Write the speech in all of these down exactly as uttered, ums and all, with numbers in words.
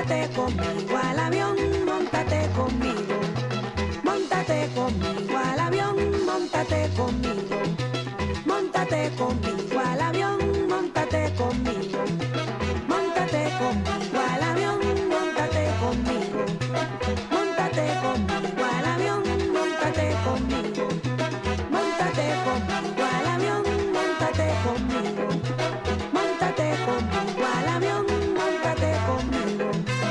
Móntate conmigo al avión, móntate conmigo. Móntate conmigo al avión, móntate conmigo. Móntate conmigo al avión, móntate conmigo. Móntate conmigo al avión, móntate conmigo. Móntate conmigo al avión, móntate conmigo. Móntate conmigo al avión, móntate conmigo. Móntate conmigo al avión, móntate conmigo.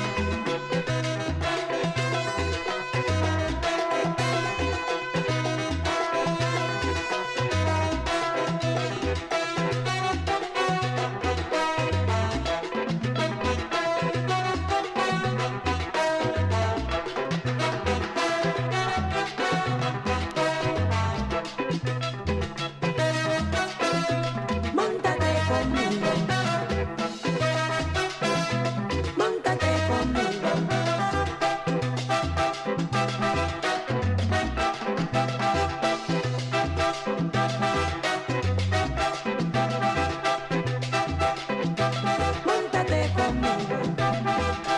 Móntate conmigo. Móntate conmigo. Móntate conmigo.